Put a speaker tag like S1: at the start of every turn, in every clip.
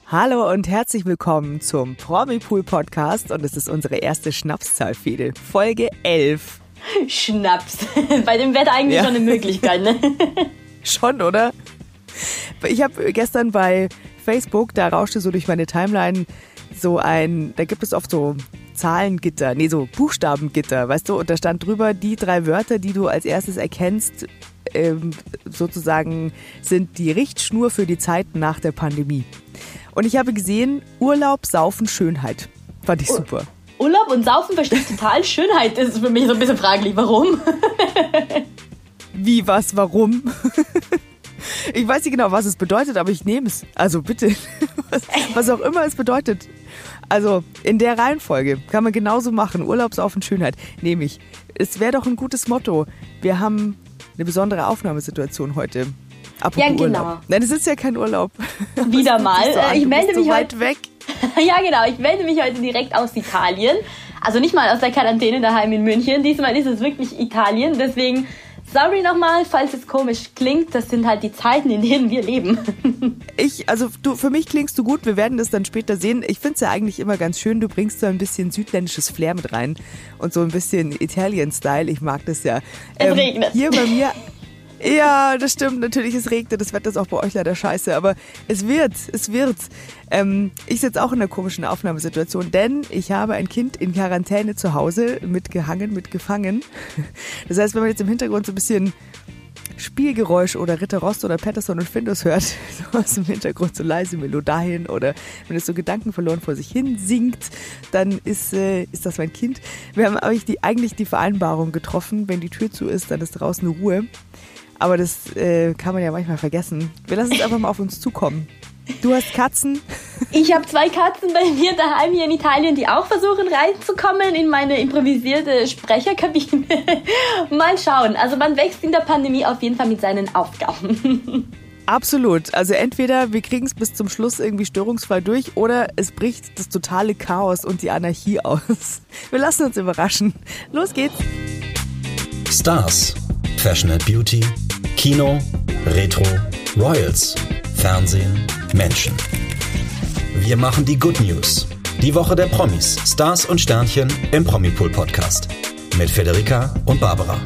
S1: Hallo und herzlich willkommen zum Promi-Pool-Podcast und es ist unsere erste Schnapszahlfehde, Folge 11.
S2: Schnaps. Bei dem Wetter eigentlich schon eine Möglichkeit, ne?
S1: Schon, oder? Ich habe gestern bei Facebook, da rauschte so durch meine Timeline da gibt es oft so Zahlengitter, so Buchstabengitter, weißt du? Und da stand drüber, die 3 Wörter, die du als erstes erkennst, sozusagen sind die Richtschnur für die Zeit nach der Pandemie. Und ich habe gesehen, Urlaub, Saufen, Schönheit. Fand ich super.
S2: Urlaub und Saufen verstehe ich total. Schönheit ist für mich so ein bisschen fraglich. Warum?
S1: Wie, was, warum? Ich weiß nicht genau, was es bedeutet, aber ich nehme es. Also bitte, was auch immer es bedeutet. Also in der Reihenfolge kann man genauso machen. Urlaub, Saufen, Schönheit. Nehme ich. Es wäre doch ein gutes Motto. Wir haben eine besondere Aufnahmesituation heute. Apropos
S2: ja, genau.
S1: Urlaub. Nein, es ist ja kein Urlaub.
S2: Wieder mal. Ich melde mich
S1: weit weg.
S2: Ja, genau. Ich melde mich heute direkt aus Italien. Also nicht mal aus der Quarantäne daheim in München. Diesmal ist es wirklich Italien. Deswegen, sorry nochmal, falls es komisch klingt. Das sind halt die Zeiten, in denen wir leben.
S1: Für mich klingst du gut. Wir werden das dann später sehen. Ich finde es ja eigentlich immer ganz schön. Du bringst so ein bisschen südländisches Flair mit rein. Und so ein bisschen Italian-Style. Ich mag das ja.
S2: Es regnet.
S1: Hier bei mir... Ja, das stimmt. Natürlich, es regnet. Das Wetter ist auch bei euch leider scheiße. Aber es wird. Ich sitze auch in einer komischen Aufnahmesituation, denn ich habe ein Kind in Quarantäne zu Hause mitgefangen. Das heißt, wenn man jetzt im Hintergrund so ein bisschen Spielgeräusch oder Ritter Rost oder Patterson und Findus hört, so aus dem Hintergrund so leise Melodien oder wenn es so gedankenverloren vor sich hin singt, dann ist das mein Kind. Wir haben eigentlich die Vereinbarung getroffen, wenn die Tür zu ist, dann ist draußen Ruhe. Aber das kann man ja manchmal vergessen. Wir lassen es einfach mal auf uns zukommen. Du hast Katzen?
S2: Ich habe 2 Katzen bei mir daheim hier in Italien, die auch versuchen reinzukommen in meine improvisierte Sprecherkabine. Mal schauen. Also man wächst in der Pandemie auf jeden Fall mit seinen Aufgaben.
S1: Absolut. Also entweder wir kriegen es bis zum Schluss irgendwie störungsfrei durch oder es bricht das totale Chaos und die Anarchie aus. Wir lassen uns überraschen. Los geht's.
S3: Stars, Fashion and Beauty, Kino, Retro, Royals, Fernsehen, Menschen. Wir machen die Good News. Die Woche der Promis, Stars und Sternchen im Promi-Pool-Podcast. Mit Federica und Barbara.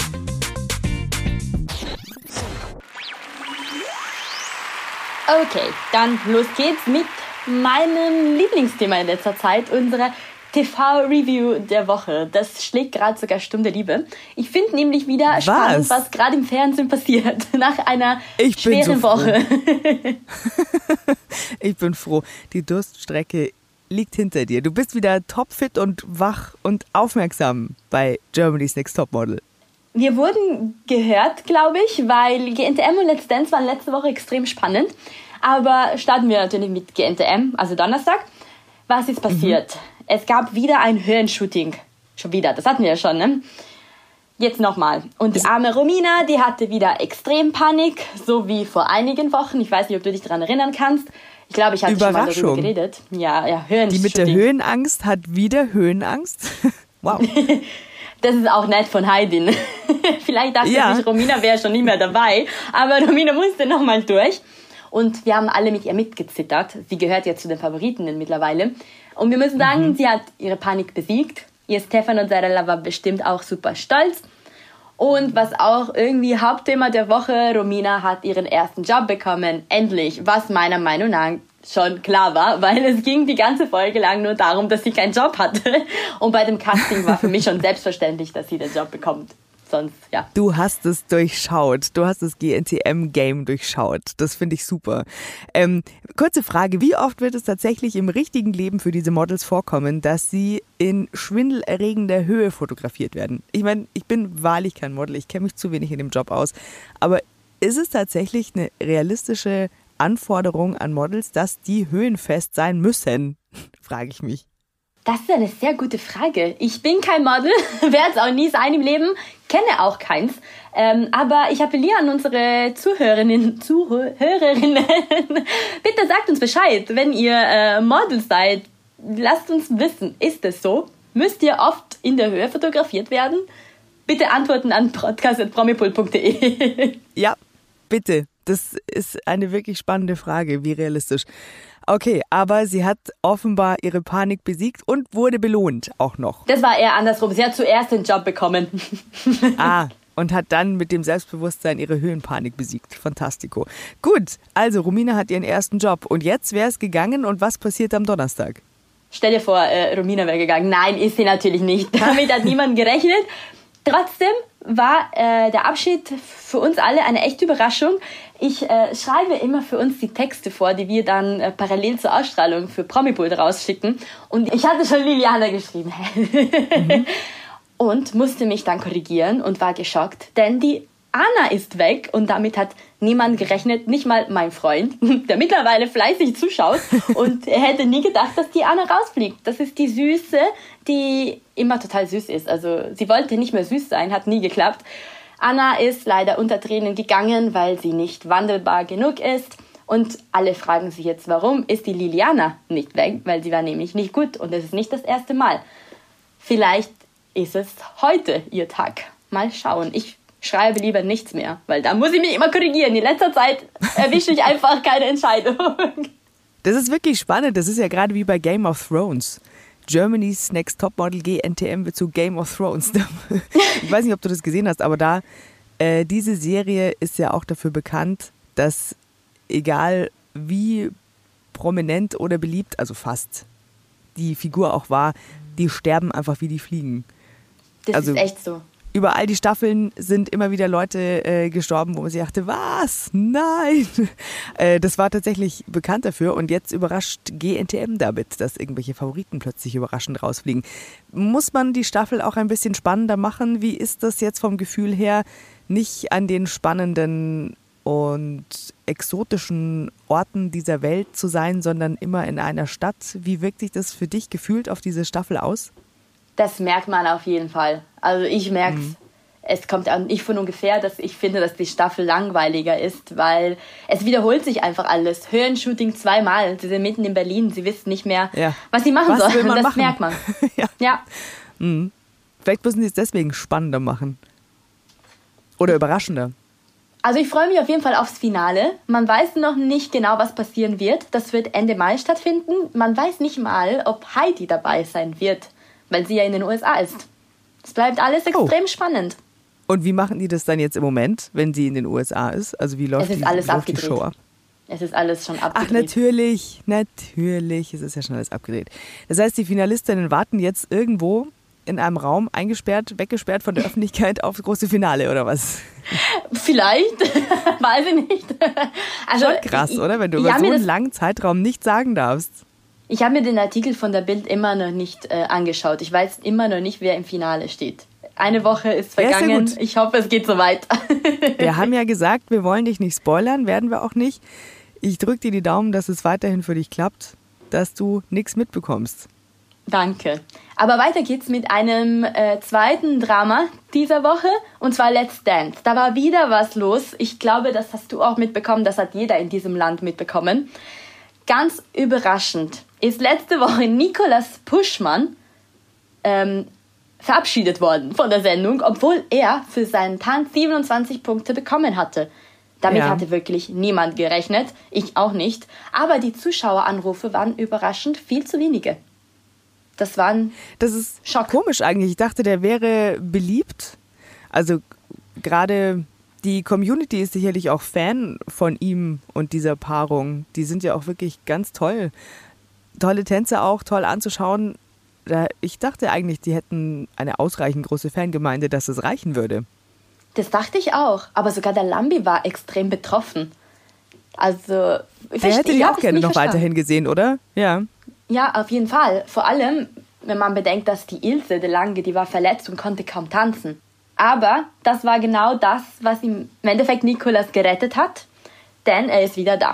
S2: Okay, dann los geht's mit meinem Lieblingsthema in letzter Zeit, unserer TV-Review der Woche. Das schlägt gerade sogar Stunde Liebe. Ich finde nämlich wieder spannend, was gerade im Fernsehen passiert, nach einer schweren Woche.
S1: Ich bin froh. Die Durststrecke liegt hinter dir. Du bist wieder topfit und wach und aufmerksam bei Germany's Next Topmodel.
S2: Wir wurden gehört, glaube ich, weil GNTM und Let's Dance waren letzte Woche extrem spannend. Aber starten wir natürlich mit GNTM, also Donnerstag. Was ist passiert? Es gab wieder ein Höhenshooting. Schon wieder, das hatten wir ja schon, ne? Jetzt nochmal. Und die arme Romina, die hatte wieder extrem Panik, so wie vor einigen Wochen. Ich weiß nicht, ob du dich daran erinnern kannst. Ich glaube, ich hatte schon mal darüber geredet. Ja, Höhenshooting.
S1: Die mit der Höhenangst hat wieder Höhenangst? Wow.
S2: Das ist auch nett von Heidin. Vielleicht dachte ich, Romina wäre schon nicht mehr dabei. Aber Romina musste nochmal durch. Und wir haben alle mit ihr mitgezittert. Sie gehört ja zu den Favoritinnen mittlerweile. Und wir müssen sagen, sie hat ihre Panik besiegt. Ihr Stefano Zarella war bestimmt auch super stolz. Und was auch irgendwie Hauptthema der Woche, Romina hat ihren ersten Job bekommen. Endlich, was meiner Meinung nach schon klar war, weil es ging die ganze Folge lang nur darum, dass sie keinen Job hatte. Und bei dem Casting war für mich schon selbstverständlich, dass sie den Job bekommt. Sonst, ja.
S1: Du hast es durchschaut. Du hast das GNTM-Game durchschaut. Das finde ich super. Kurze Frage. Wie oft wird es tatsächlich im richtigen Leben für diese Models vorkommen, dass sie in schwindelerregender Höhe fotografiert werden? Ich meine, ich bin wahrlich kein Model. Ich kenne mich zu wenig in dem Job aus. Aber ist es tatsächlich eine realistische Anforderung an Models, dass die höhenfest sein müssen? Frage ich mich.
S2: Das ist eine sehr gute Frage. Ich bin kein Model, werde es auch nie sein im Leben, kenne auch keins. Aber ich appelliere an unsere Zuhörerinnen. Bitte sagt uns Bescheid, wenn ihr Models seid. Lasst uns wissen, ist es so? Müsst ihr oft in der Höhe fotografiert werden? Bitte antworten an podcast@promipool.de.
S1: Ja, bitte. Das ist eine wirklich spannende Frage, wie realistisch. Okay, aber sie hat offenbar ihre Panik besiegt und wurde belohnt auch noch.
S2: Das war eher andersrum. Sie hat zuerst den Job bekommen.
S1: Und hat dann mit dem Selbstbewusstsein ihre Höhenpanik besiegt. Fantastico. Gut, also Romina hat ihren ersten Job. Und jetzt wäre es gegangen und was passiert am Donnerstag?
S2: Stell dir vor, Romina wäre gegangen. Nein, ist sie natürlich nicht. Damit hat niemand gerechnet. Trotzdem war der Abschied für uns alle eine echte Überraschung. Ich schreibe immer für uns die Texte vor, die wir dann parallel zur Ausstrahlung für Promipool rausschicken. Und ich hatte schon Liliana geschrieben. Und musste mich dann korrigieren und war geschockt, denn die Anna ist weg und damit hat niemand gerechnet, nicht mal mein Freund, der mittlerweile fleißig zuschaut und er hätte nie gedacht, dass die Anna rausfliegt. Das ist die Süße, die immer total süß ist. Also sie wollte nicht mehr süß sein, hat nie geklappt. Anna ist leider unter Tränen gegangen, weil sie nicht wandelbar genug ist. Und alle fragen sich jetzt, warum ist die Liliana nicht weg? Weil sie war nämlich nicht gut und es ist nicht das erste Mal. Vielleicht ist es heute ihr Tag. Mal schauen. Ich schreibe lieber nichts mehr, weil da muss ich mich immer korrigieren. In letzter Zeit erwische ich einfach keine Entscheidung.
S1: Das ist wirklich spannend. Das ist ja gerade wie bei Game of Thrones. Germany's Next Topmodel GNTM wird zu Game of Thrones. Ich weiß nicht, ob du das gesehen hast, aber diese Serie ist ja auch dafür bekannt, dass egal wie prominent oder beliebt, also fast, die Figur auch war, die sterben einfach wie die fliegen.
S2: Das ist echt so.
S1: Über all die Staffeln sind immer wieder Leute gestorben, wo man sich dachte, was? Nein! Das war tatsächlich bekannt dafür und jetzt überrascht GNTM damit, dass irgendwelche Favoriten plötzlich überraschend rausfliegen. Muss man die Staffel auch ein bisschen spannender machen? Wie ist das jetzt vom Gefühl her, nicht an den spannenden und exotischen Orten dieser Welt zu sein, sondern immer in einer Stadt? Wie wirkt sich das für dich gefühlt auf diese Staffel aus?
S2: Das merkt man auf jeden Fall. Also ich merke es. Es kommt auch nicht von ungefähr, dass ich finde, dass die Staffel langweiliger ist, weil es wiederholt sich einfach alles. Höhenshooting 2-mal. Sie sind mitten in Berlin. Sie wissen nicht mehr, was sie machen sollen. Das machen? Merkt man. Ja.
S1: Vielleicht müssen sie es deswegen spannender machen. Oder überraschender.
S2: Also ich freue mich auf jeden Fall aufs Finale. Man weiß noch nicht genau, was passieren wird. Das wird Ende Mai stattfinden. Man weiß nicht mal, ob Heidi dabei sein wird, weil sie ja in den USA ist. Es bleibt alles extrem spannend.
S1: Und wie machen die das dann jetzt im Moment, wenn sie in den USA ist? Also wie läuft die Show ab?
S2: Es ist alles schon abgedreht.
S1: Ach, natürlich. Es ist ja schon alles abgedreht. Das heißt, die Finalistinnen warten jetzt irgendwo in einem Raum, weggesperrt von der Öffentlichkeit aufs große Finale, oder was?
S2: Vielleicht, weiß ich nicht. Also,
S1: schon krass, oder? Wenn du über so einen langen Zeitraum nichts sagen darfst.
S2: Ich habe mir den Artikel von der Bild immer noch nicht angeschaut. Ich weiß immer noch nicht, wer im Finale steht. Eine Woche ist vergangen. Ja, ich hoffe, es geht so weit.
S1: Wir haben ja gesagt, wir wollen dich nicht spoilern, werden wir auch nicht. Ich drücke dir die Daumen, dass es weiterhin für dich klappt, dass du nichts mitbekommst.
S2: Danke. Aber weiter geht's mit einem zweiten Drama dieser Woche, und zwar Let's Dance. Da war wieder was los. Ich glaube, das hast du auch mitbekommen, das hat jeder in diesem Land mitbekommen. Ganz überraschend ist letzte Woche Nicolas Puschmann verabschiedet worden von der Sendung, obwohl er für seinen Tanz 27 Punkte bekommen hatte. Damit hatte wirklich niemand gerechnet, ich auch nicht. Aber die Zuschaueranrufe waren überraschend viel zu wenige. Das ist Schock.
S1: Komisch eigentlich. Ich dachte, der wäre beliebt. Also gerade die Community ist sicherlich auch Fan von ihm und dieser Paarung. Die sind ja auch wirklich ganz toll. Tolle Tänze auch, toll anzuschauen. Ich dachte eigentlich, die hätten eine ausreichend große Fangemeinde, dass es reichen würde.
S2: Das dachte ich auch. Aber sogar der Lambi war extrem betroffen. Also,
S1: der hätte die auch gerne noch weiterhin gesehen, oder? Ja.
S2: Ja, auf jeden Fall. Vor allem, wenn man bedenkt, dass die Ilse de Lange, die war verletzt und konnte kaum tanzen. Aber das war genau das, was im Endeffekt Nicolas gerettet hat, denn er ist wieder da.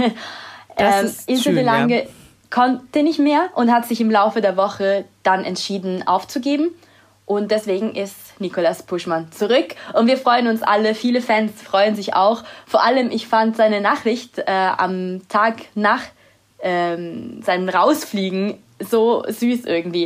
S2: Ilse de Lange konnte nicht mehr und hat sich im Laufe der Woche dann entschieden aufzugeben. Und deswegen ist Nicolas Puschmann zurück. Und wir freuen uns alle, viele Fans freuen sich auch. Vor allem, ich fand seine Nachricht am Tag nach seinem Rausfliegen so süß irgendwie.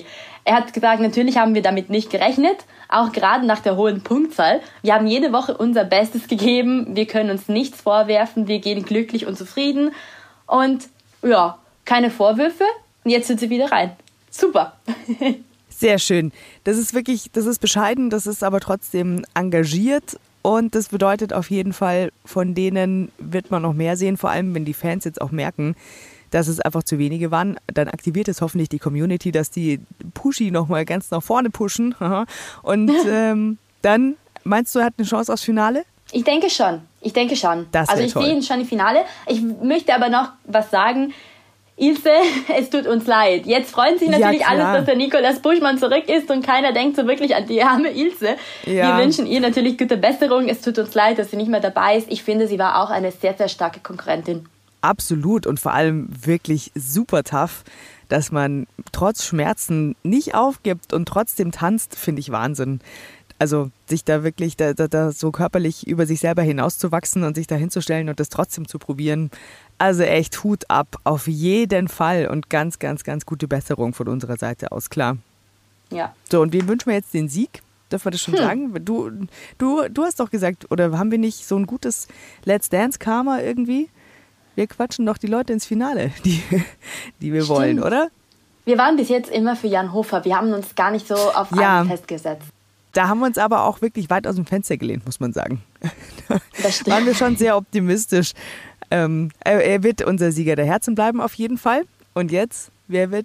S2: Er hat gesagt, natürlich haben wir damit nicht gerechnet, auch gerade nach der hohen Punktzahl. Wir haben jede Woche unser Bestes gegeben, wir können uns nichts vorwerfen, wir gehen glücklich und zufrieden und ja, keine Vorwürfe und jetzt sind sie wieder rein. Super.
S1: Sehr schön. Das ist bescheiden, das ist aber trotzdem engagiert und das bedeutet auf jeden Fall, von denen wird man noch mehr sehen, vor allem wenn die Fans jetzt auch merken, dass es einfach zu wenige waren, dann aktiviert es hoffentlich die Community, dass die Pushy nochmal ganz nach vorne pushen. Und dann, meinst du, er hat eine Chance aufs Finale?
S2: Ich denke schon. Also ich sehe ihn schon im Finale. Ich möchte aber noch was sagen. Ilse, es tut uns leid. Jetzt freuen sich natürlich alle, dass der Nikolaus Buschmann zurück ist und keiner denkt so wirklich an die arme Ilse. Ja. Wir wünschen ihr natürlich gute Besserung. Es tut uns leid, dass sie nicht mehr dabei ist. Ich finde, sie war auch eine sehr, sehr starke Konkurrentin.
S1: Absolut und vor allem wirklich super tough, dass man trotz Schmerzen nicht aufgibt und trotzdem tanzt, finde ich Wahnsinn. Also sich da wirklich da so körperlich über sich selber hinauszuwachsen und sich da hinzustellen und das trotzdem zu probieren. Also echt Hut ab, auf jeden Fall und ganz, ganz, ganz gute Besserung von unserer Seite aus, klar.
S2: Ja.
S1: So, und wem wünschen wir jetzt den Sieg? Dürfen wir das schon sagen? Du hast doch gesagt, oder haben wir nicht so ein gutes Let's Dance Karma irgendwie? Wir quatschen doch die Leute ins Finale, die wir wollen, oder?
S2: Wir waren bis jetzt immer für Jan Hofer. Wir haben uns gar nicht so auf einen festgesetzt.
S1: Da haben wir uns aber auch wirklich weit aus dem Fenster gelehnt, muss man sagen.
S2: Das stimmt.
S1: Da waren wir schon sehr optimistisch. Er wird unser Sieger der Herzen bleiben, auf jeden Fall. Und jetzt, wer wird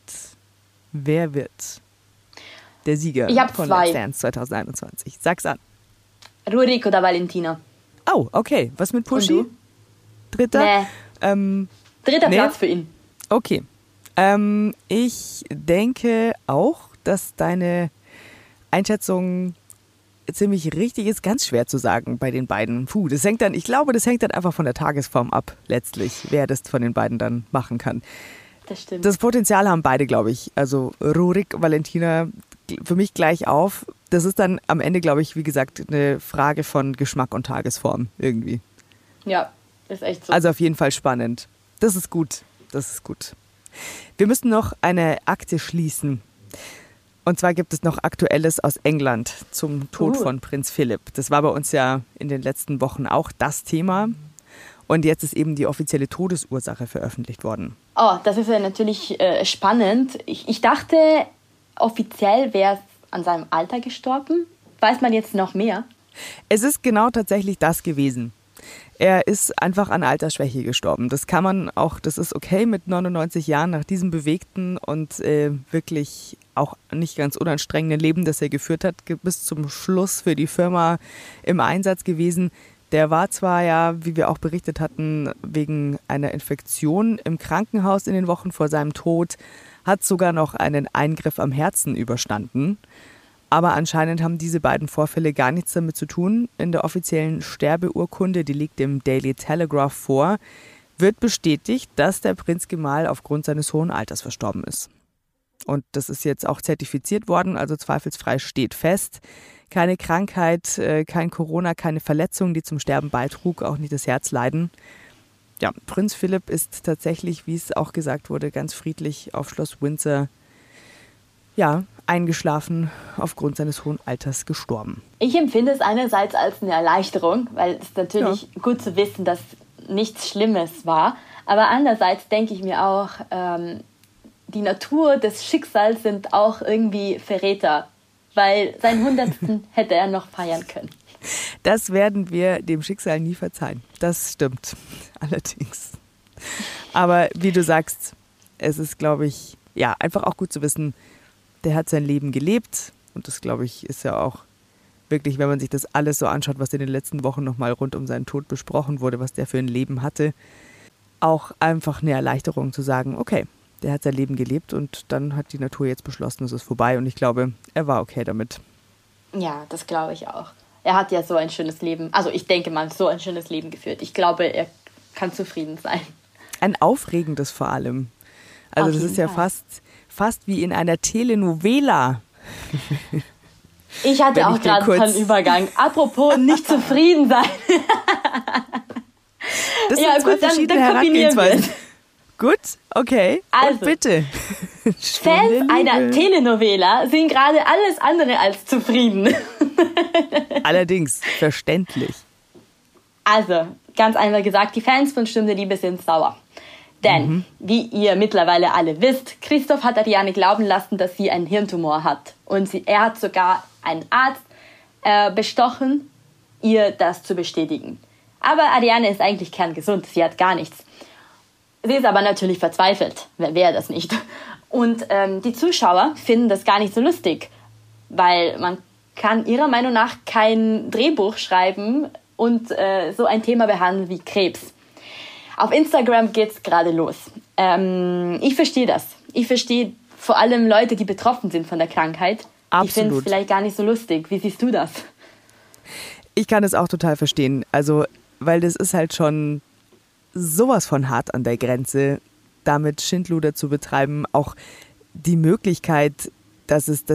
S1: der Sieger von Let's Dance 2021? Sag's an.
S2: Rurik oder Valentina.
S1: Oh, okay. Was mit Pushy? Dritter?
S2: Nee. Dritter Platz für ihn.
S1: Okay. Ich denke auch, dass deine Einschätzung ziemlich richtig ist. Ganz schwer zu sagen bei den beiden. Ich glaube, das hängt dann einfach von der Tagesform ab, letztlich, wer das von den beiden dann machen kann.
S2: Das stimmt.
S1: Das Potenzial haben beide, glaube ich. Also Rurik, Valentina, für mich gleich auf. Das ist dann am Ende, glaube ich, wie gesagt, eine Frage von Geschmack und Tagesform irgendwie.
S2: Ja. Ist echt so.
S1: Also auf jeden Fall spannend. Das ist gut. Wir müssen noch eine Akte schließen. Und zwar gibt es noch Aktuelles aus England zum Tod von Prinz Philipp. Das war bei uns ja in den letzten Wochen auch das Thema. Und jetzt ist eben die offizielle Todesursache veröffentlicht worden.
S2: Oh, das ist ja natürlich spannend. Ich dachte, offiziell wäre es an seinem Alter gestorben. Weiß man jetzt noch mehr?
S1: Es ist genau tatsächlich das gewesen. Er ist einfach an Altersschwäche gestorben. Das kann man auch, das ist okay mit 99 Jahren nach diesem bewegten und wirklich auch nicht ganz unanstrengenden Leben, das er geführt hat, bis zum Schluss für die Firma im Einsatz gewesen. Der war zwar ja, wie wir auch berichtet hatten, wegen einer Infektion im Krankenhaus in den Wochen vor seinem Tod, hat sogar noch einen Eingriff am Herzen überstanden. Aber anscheinend haben diese beiden Vorfälle gar nichts damit zu tun. In der offiziellen Sterbeurkunde, die liegt dem Daily Telegraph vor, wird bestätigt, dass der Prinzgemahl aufgrund seines hohen Alters verstorben ist. Und das ist jetzt auch zertifiziert worden, also zweifelsfrei steht fest. Keine Krankheit, kein Corona, keine Verletzung, die zum Sterben beitrug, auch nicht das Herzleiden. Ja, Prinz Philipp ist tatsächlich, wie es auch gesagt wurde, ganz friedlich auf Schloss Windsor, eingeschlafen, aufgrund seines hohen Alters gestorben.
S2: Ich empfinde es einerseits als eine Erleichterung, weil es natürlich gut zu wissen, dass nichts Schlimmes war. Aber andererseits denke ich mir auch, die Natur des Schicksals sind auch irgendwie Verräter, weil seinen 100. hätte er noch feiern können.
S1: Das werden wir dem Schicksal nie verzeihen. Das stimmt, allerdings. Aber wie du sagst, es ist, glaube ich, einfach auch gut zu wissen, der hat sein Leben gelebt und das, glaube ich, ist ja auch wirklich, wenn man sich das alles so anschaut, was in den letzten Wochen nochmal rund um seinen Tod besprochen wurde, was der für ein Leben hatte, auch einfach eine Erleichterung zu sagen, okay, der hat sein Leben gelebt und dann hat die Natur jetzt beschlossen, es ist vorbei und ich glaube, er war okay damit.
S2: Ja, das glaube ich auch. Er hat ja so ein schönes Leben, also ich denke mal, so ein schönes Leben geführt. Ich glaube, er kann zufrieden sein. Ein
S1: aufregendes vor allem. Also das ist ja fast wie in einer Telenovela.
S2: Ich hatte auch gerade einen Übergang. Apropos nicht zufrieden sein.
S1: Das sind zwei verschiedene Herangehensweisen. Gut, okay. Also, und bitte.
S2: Fans einer Telenovela sind gerade alles andere als zufrieden.
S1: Allerdings, verständlich.
S2: Also, ganz einfach gesagt, die Fans von Stunde Liebe sind sauer. Denn, wie ihr mittlerweile alle wisst, Christoph hat Ariane glauben lassen, dass sie einen Hirntumor hat. Und er hat sogar einen Arzt bestochen, ihr das zu bestätigen. Aber Ariane ist eigentlich kerngesund, sie hat gar nichts. Sie ist aber natürlich verzweifelt, wer wäre das nicht? Und die Zuschauer finden das gar nicht so lustig, weil man kann ihrer Meinung nach kein Drehbuch schreiben und so ein Thema behandeln wie Krebs. Auf Instagram geht's gerade los. Ich verstehe das. Ich verstehe vor allem Leute, die betroffen sind von der Krankheit.
S1: Absolut.
S2: Die finden es vielleicht gar nicht so lustig. Wie siehst du das?
S1: Ich kann es auch total verstehen. Also, weil das ist halt schon sowas von hart an der Grenze, damit Schindluder zu betreiben. Auch die Möglichkeit, dass es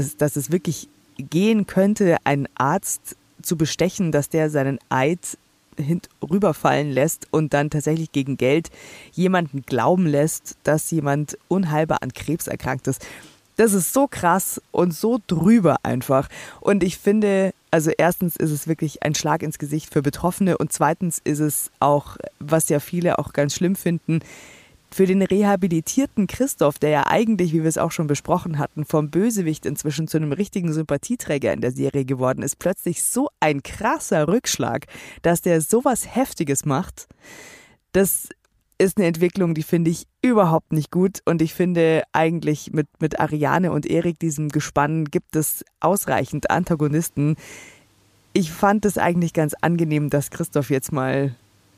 S1: wirklich gehen könnte, einen Arzt zu bestechen, dass der seinen Eid rüberfallen lässt und dann tatsächlich gegen Geld jemanden glauben lässt, dass jemand unheilbar an Krebs erkrankt ist. Das ist so krass und so drüber einfach. Und ich finde, also erstens ist es wirklich ein Schlag ins Gesicht für Betroffene und zweitens ist es auch, was ja viele auch ganz schlimm finden, für den rehabilitierten Christoph, der ja eigentlich, wie wir es auch schon besprochen hatten, vom Bösewicht inzwischen zu einem richtigen Sympathieträger in der Serie geworden ist, plötzlich so ein krasser Rückschlag, dass der sowas Heftiges macht. Das ist eine Entwicklung, die finde ich überhaupt nicht gut und ich finde eigentlich mit Ariane und Erik, diesem Gespann, gibt es ausreichend Antagonisten. Ich fand es eigentlich ganz angenehm, dass Christoph jetzt mal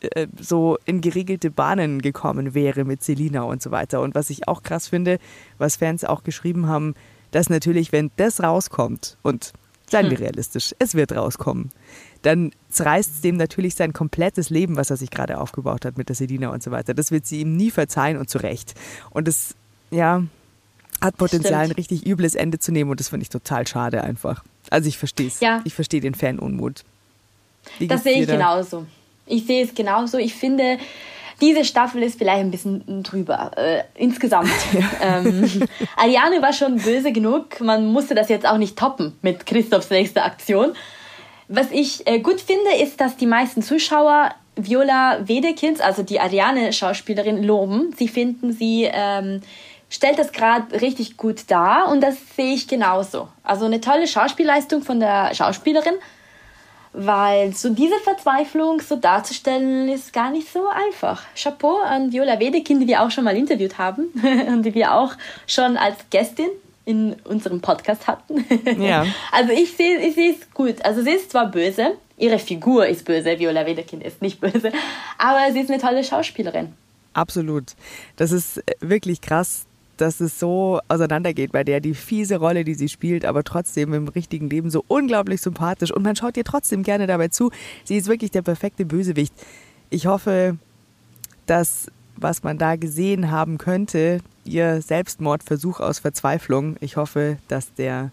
S1: so in geregelte Bahnen gekommen wäre mit Selina und so weiter. Und was ich auch krass finde, was Fans auch geschrieben haben, dass natürlich, wenn das rauskommt, und seien wir realistisch, es wird rauskommen, dann zerreißt es dem natürlich sein komplettes Leben, was er sich gerade aufgebaut hat mit der Selina und so weiter. Das wird sie ihm nie verzeihen und zu Recht. Und das, ja, hat Potenzial, ein richtig übles Ende zu nehmen und das finde ich total schade einfach. Also ich verstehe es. Ja. Ich verstehe den Fan-Unmut.
S2: Das sehe ich genauso. Ich sehe es genauso. Ich finde, diese Staffel ist vielleicht ein bisschen drüber. Insgesamt. Ja. Ariane war schon böse genug. Man musste das jetzt auch nicht toppen mit Christophs nächster Aktion. Was ich gut finde, ist, dass die meisten Zuschauer Viola Wedekind, also die Ariane-Schauspielerin, loben. Sie finden, sie stellt das gerade richtig gut dar und das sehe ich genauso. Also eine tolle Schauspielleistung von der Schauspielerin. Weil so diese Verzweiflung so darzustellen, ist gar nicht so einfach. Chapeau an Viola Wedekind, die wir auch schon mal interviewt haben und die wir auch schon als Gästin in unserem Podcast hatten. Ja. Also ich sehe es gut. Also sie ist zwar böse, ihre Figur ist böse, Viola Wedekind ist nicht böse, aber sie ist eine tolle Schauspielerin.
S1: Absolut. Das ist wirklich krass, dass es so auseinandergeht bei der, die fiese Rolle, die sie spielt, aber trotzdem im richtigen Leben so unglaublich sympathisch und man schaut ihr trotzdem gerne dabei zu. Sie ist wirklich der perfekte Bösewicht. Ich hoffe, dass, was man da gesehen haben könnte, ihr Selbstmordversuch aus Verzweiflung, ich hoffe, dass da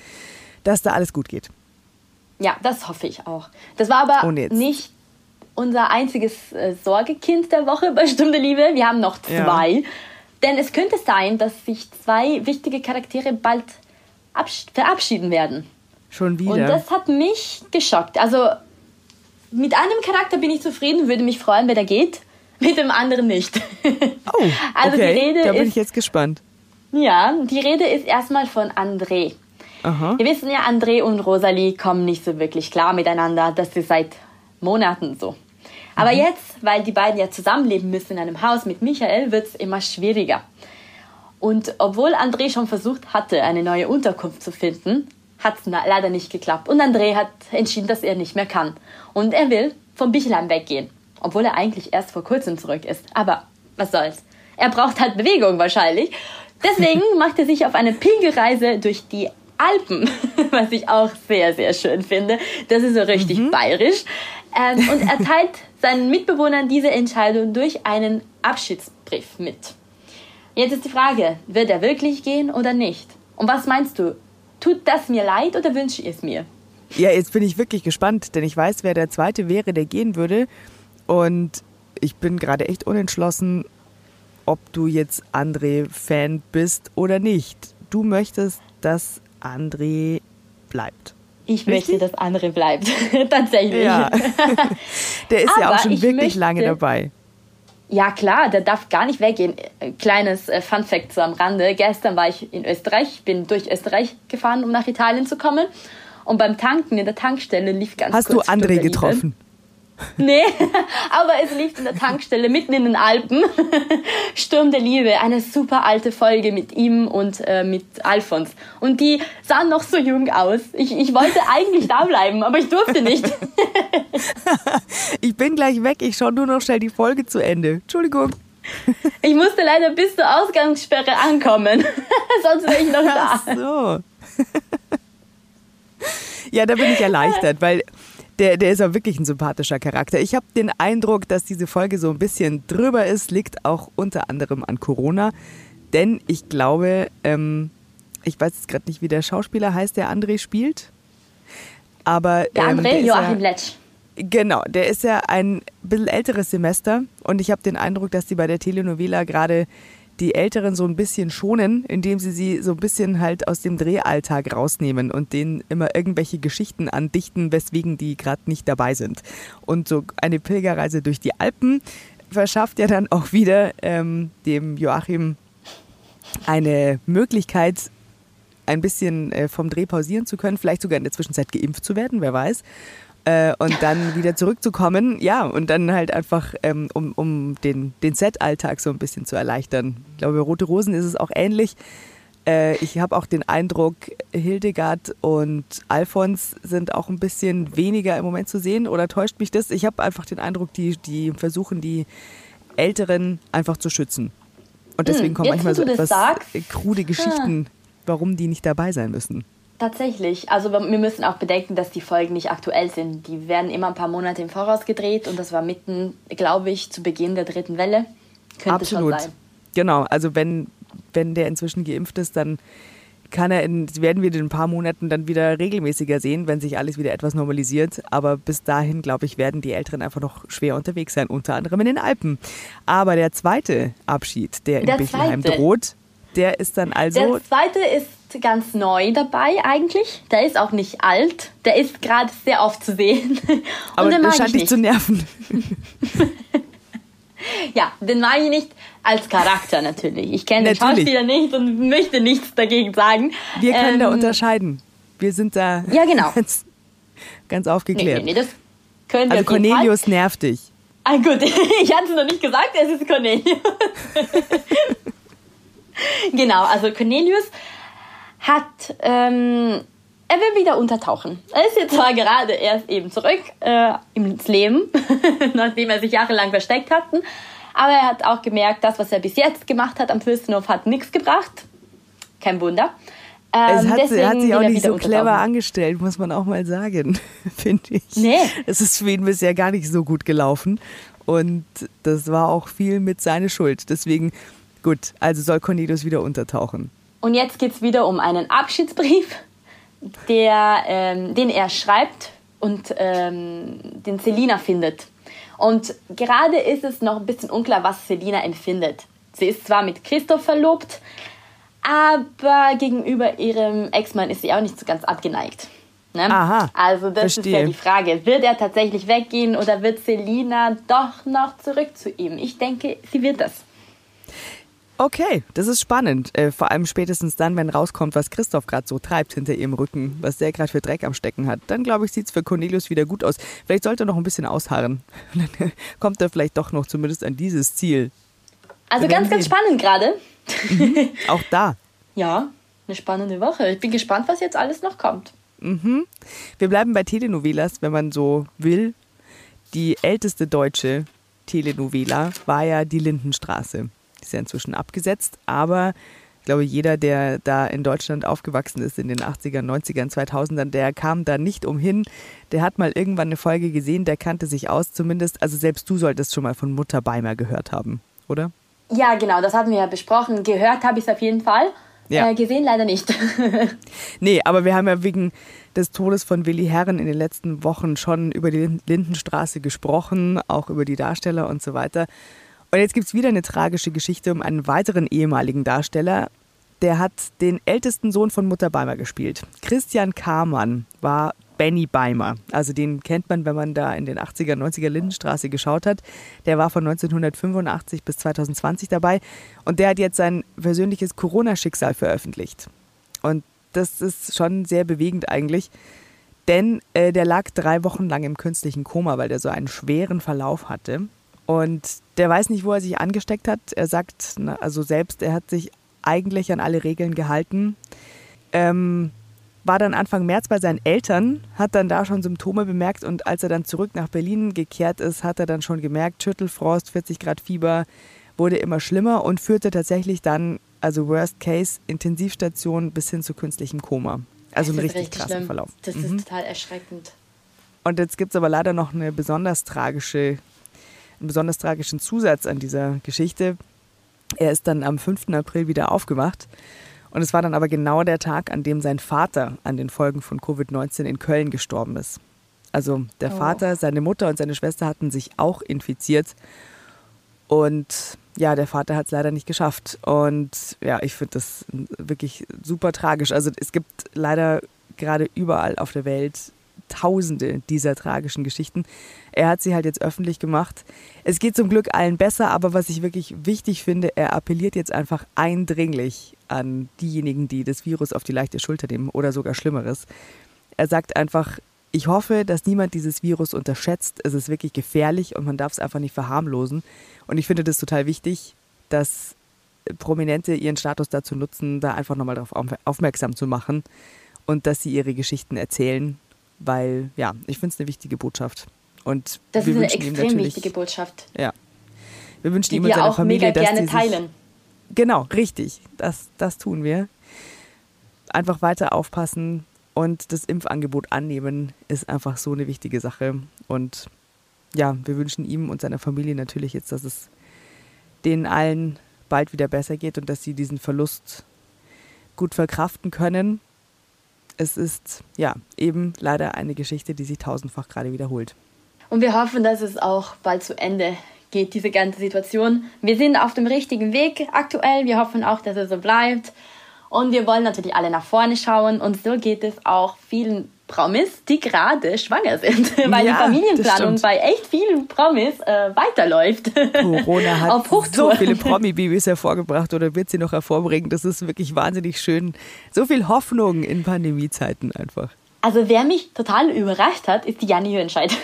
S1: alles gut geht.
S2: Ja, das hoffe ich auch. Das war aber nicht unser einziges Sorgekind der Woche bei Stunde Liebe. Wir haben noch 2. Ja. Denn es könnte sein, dass sich 2 wichtige Charaktere bald verabschieden werden.
S1: Schon wieder?
S2: Und das hat mich geschockt. Also mit einem Charakter bin ich zufrieden, würde mich freuen, wenn er geht. Mit dem anderen nicht.
S1: Oh, also okay. Die Rede da bin ich jetzt gespannt.
S2: Ja, die Rede ist erstmal von André. Aha. Wir wissen ja, André und Rosalie kommen nicht so wirklich klar miteinander. Das ist seit Monaten so. Aber jetzt, weil die beiden ja zusammenleben müssen in einem Haus mit Michael, wird es immer schwieriger. Und obwohl André schon versucht hatte, eine neue Unterkunft zu finden, hat es leider nicht geklappt. Und André hat entschieden, dass er nicht mehr kann. Und er will vom Bichelheim weggehen, obwohl er eigentlich erst vor kurzem zurück ist. Aber was soll's? Er braucht halt Bewegung wahrscheinlich. Deswegen macht er sich auf eine Pilgerreise durch die Alpen, was ich auch sehr, sehr schön finde. Das ist so richtig bayerisch. Und er teilt seinen Mitbewohnern diese Entscheidung durch einen Abschiedsbrief mit. Jetzt ist die Frage, wird er wirklich gehen oder nicht? Und was meinst du? Tut das mir leid oder wünsche ich es mir?
S1: Ja, jetzt bin ich wirklich gespannt, denn ich weiß, wer der Zweite wäre, der gehen würde. Und ich bin gerade echt unentschlossen, ob du jetzt André-Fan bist oder nicht. Du möchtest, dass André bleibt.
S2: Ich möchte, dass André bleibt. Tatsächlich.
S1: Ja. Der ist ja auch schon wirklich lange dabei.
S2: Ja klar, der darf gar nicht weggehen. Kleines Funfact so am Rande. Gestern war ich in Österreich, bin durch Österreich gefahren, um nach Italien zu kommen. Und beim Tanken in der Tankstelle lief ganz kurz...
S1: Hast du André getroffen?
S2: Nee, aber es lief in der Tankstelle mitten in den Alpen. Sturm der Liebe, eine super alte Folge mit ihm und mit Alfons. Und die sahen noch so jung aus. Ich wollte eigentlich da bleiben, aber ich durfte nicht.
S1: Ich bin gleich weg, ich schaue nur noch schnell die Folge zu Ende. Entschuldigung.
S2: Ich musste leider bis zur Ausgangssperre ankommen. Sonst wäre ich noch da.
S1: Ach so. Ja, da bin ich erleichtert, weil... Der ist auch wirklich ein sympathischer Charakter. Ich habe den Eindruck, dass diese Folge so ein bisschen drüber ist, liegt auch unter anderem an Corona. Denn ich glaube, ich weiß jetzt gerade nicht, wie der Schauspieler heißt, der André spielt. Aber,
S2: der André, Joachim Letsch.
S1: Genau, der ist ja ein bisschen älteres Semester. Und ich habe den Eindruck, dass die bei der Telenovela gerade die Älteren so ein bisschen schonen, indem sie so ein bisschen halt aus dem Drehalltag rausnehmen und denen immer irgendwelche Geschichten andichten, weswegen die gerade nicht dabei sind. Und so eine Pilgerreise durch die Alpen verschafft ja dann auch wieder dem Joachim eine Möglichkeit, ein bisschen vom Dreh pausieren zu können, vielleicht sogar in der Zwischenzeit geimpft zu werden, wer weiß. Und dann wieder zurückzukommen, ja, und dann halt einfach, um den Set-Alltag so ein bisschen zu erleichtern. Ich glaube, bei Rote Rosen ist es auch ähnlich. Ich habe auch den Eindruck, Hildegard und Alfons sind auch ein bisschen weniger im Moment zu sehen, oder täuscht mich das? Ich habe einfach den Eindruck, die versuchen, die Älteren einfach zu schützen. Und deswegen kommen manchmal so etwas krude Geschichten, warum die nicht dabei sein müssen.
S2: Tatsächlich. Also wir müssen auch bedenken, dass die Folgen nicht aktuell sind. Die werden immer ein paar Monate im Voraus gedreht und das war mitten, glaube ich, zu Beginn der 3. Welle. Könnte
S1: Absolut.
S2: Schon sein.
S1: Genau, also wenn der inzwischen geimpft ist, dann werden wir in ein paar Monaten dann wieder regelmäßiger sehen, wenn sich alles wieder etwas normalisiert. Aber bis dahin, glaube ich, werden die Älteren einfach noch schwer unterwegs sein, unter anderem in den Alpen. Aber der zweite Abschied, der in Bethlehem droht, der ist dann also...
S2: Der zweite ist ganz neu dabei eigentlich. Der ist auch nicht alt. Der ist gerade sehr oft zu sehen. Und
S1: aber der scheint dich zu nerven.
S2: Ja, den mag ich nicht als Charakter natürlich. Ich kenne den Schauspieler nicht und möchte nichts dagegen sagen.
S1: Wir können da unterscheiden. Wir sind da ganz aufgeklärt.
S2: Nee, das können wir.
S1: Also Cornelius nervt dich.
S2: Ah gut, ich hatte es noch nicht gesagt, es ist Cornelius. Genau, also Cornelius er will wieder untertauchen. Er ist jetzt zwar gerade erst eben zurück ins Leben, nachdem er sich jahrelang versteckt hat, aber er hat auch gemerkt, das, was er bis jetzt gemacht hat am Fürstenhof, hat nichts gebracht. Kein Wunder.
S1: Er hat sich auch nicht so clever angestellt, muss man auch mal sagen, finde ich.
S2: Nee.
S1: Es ist für ihn bisher gar nicht so gut gelaufen und das war auch viel mit seiner Schuld. Deswegen, gut, also soll Cornelius wieder untertauchen.
S2: Und jetzt geht es wieder um einen Abschiedsbrief, den er schreibt und den Selina findet. Und gerade ist es noch ein bisschen unklar, was Selina empfindet. Sie ist zwar mit Christoph verlobt, aber gegenüber ihrem Ex-Mann ist sie auch nicht so ganz abgeneigt. Ne?
S1: Aha,
S2: also das ist ja die Frage. Wird er tatsächlich weggehen oder wird Selina doch noch zurück zu ihm? Ich denke, sie wird das.
S1: Okay, das ist spannend. Vor allem spätestens dann, wenn rauskommt, was Christoph gerade so treibt hinter ihrem Rücken, was der gerade für Dreck am Stecken hat. Dann, glaube ich, sieht es für Cornelius wieder gut aus. Vielleicht sollte er noch ein bisschen ausharren. Dann kommt er vielleicht doch noch zumindest an dieses Ziel.
S2: Also ganz spannend gerade.
S1: Auch da.
S2: Ja, eine spannende Woche. Ich bin gespannt, was jetzt alles noch kommt.
S1: Mhm. Wir bleiben bei Telenovelas, wenn man so will. Die älteste deutsche Telenovela war ja die Lindenstraße. Ist ja inzwischen abgesetzt, aber ich glaube, jeder, der da in Deutschland aufgewachsen ist in den 80ern, 90ern, 2000ern, der kam da nicht umhin. Der hat mal irgendwann eine Folge gesehen, der kannte sich aus zumindest. Also selbst du solltest schon mal von Mutter Beimer gehört haben, oder?
S2: Ja, genau, das hatten wir ja besprochen. Gehört habe ich es auf jeden Fall, gesehen leider nicht.
S1: Nee, aber wir haben ja wegen des Todes von Willi Herren in den letzten Wochen schon über die Lindenstraße gesprochen, auch über die Darsteller und so weiter. Und jetzt gibt es wieder eine tragische Geschichte um einen weiteren ehemaligen Darsteller. Der hat den ältesten Sohn von Mutter Beimer gespielt. Christian Kamann war Benny Beimer. Also den kennt man, wenn man da in den 80er, 90er Lindenstraße geschaut hat. Der war von 1985 bis 2020 dabei. Und der hat jetzt sein persönliches Corona-Schicksal veröffentlicht. Und das ist schon sehr bewegend eigentlich. Denn der lag 3 Wochen lang im künstlichen Koma, weil der so einen schweren Verlauf hatte. Und der weiß nicht, wo er sich angesteckt hat. Er sagt also selbst, er hat sich eigentlich an alle Regeln gehalten. War dann Anfang März bei seinen Eltern, hat dann da schon Symptome bemerkt und als er dann zurück nach Berlin gekehrt ist, hat er dann schon gemerkt, Schüttelfrost, 40 Grad Fieber, wurde immer schlimmer und führte tatsächlich dann, also Worst Case, Intensivstation bis hin zu künstlichem Koma. Also ein richtig krasser Verlauf.
S2: Das ist total erschreckend.
S1: Und jetzt gibt es aber leider noch einen besonders tragischen Zusatz an dieser Geschichte. Er ist dann am 5. April wieder aufgewacht. Und es war dann aber genau der Tag, an dem sein Vater an den Folgen von Covid-19 in Köln gestorben ist. Also der Vater, seine Mutter und seine Schwester hatten sich auch infiziert. Und ja, der Vater hat es leider nicht geschafft. Und ja, ich finde das wirklich super tragisch. Also es gibt leider gerade überall auf der Welt Tausende dieser tragischen Geschichten. Er hat sie halt jetzt öffentlich gemacht. Es geht zum Glück allen besser, aber was ich wirklich wichtig finde, er appelliert jetzt einfach eindringlich an diejenigen, die das Virus auf die leichte Schulter nehmen oder sogar Schlimmeres. Er sagt einfach, ich hoffe, dass niemand dieses Virus unterschätzt. Es ist wirklich gefährlich und man darf es einfach nicht verharmlosen. Und ich finde das total wichtig, dass Prominente ihren Status dazu nutzen, da einfach nochmal darauf aufmerksam zu machen und dass sie ihre Geschichten erzählen. Weil, ja, ich finde es eine wichtige Botschaft. Und
S2: das ist eine extrem wichtige Botschaft.
S1: Ja. Wir wünschen ihm und seiner Familie, dass
S2: mega gerne teilen.
S1: Genau, richtig. Das tun wir. Einfach weiter aufpassen und das Impfangebot annehmen ist einfach so eine wichtige Sache. Und ja, wir wünschen ihm und seiner Familie natürlich jetzt, dass es denen allen bald wieder besser geht und dass sie diesen Verlust gut verkraften können. Es ist ja eben leider eine Geschichte, die sich tausendfach gerade wiederholt.
S2: Und wir hoffen, dass es auch bald zu Ende geht, diese ganze Situation. Wir sind auf dem richtigen Weg aktuell. Wir hoffen auch, dass es so bleibt. Und wir wollen natürlich alle nach vorne schauen. Und so geht es auch vielen Promis, die gerade schwanger sind. Weil die Familienplanung bei echt vielen Promis weiterläuft.
S1: Corona hat so viele Promi-Babys hervorgebracht oder wird sie noch hervorbringen. Das ist wirklich wahnsinnig schön. So viel Hoffnung in Pandemiezeiten einfach.
S2: Also wer mich total überrascht hat, ist die Janni Höhenscheid.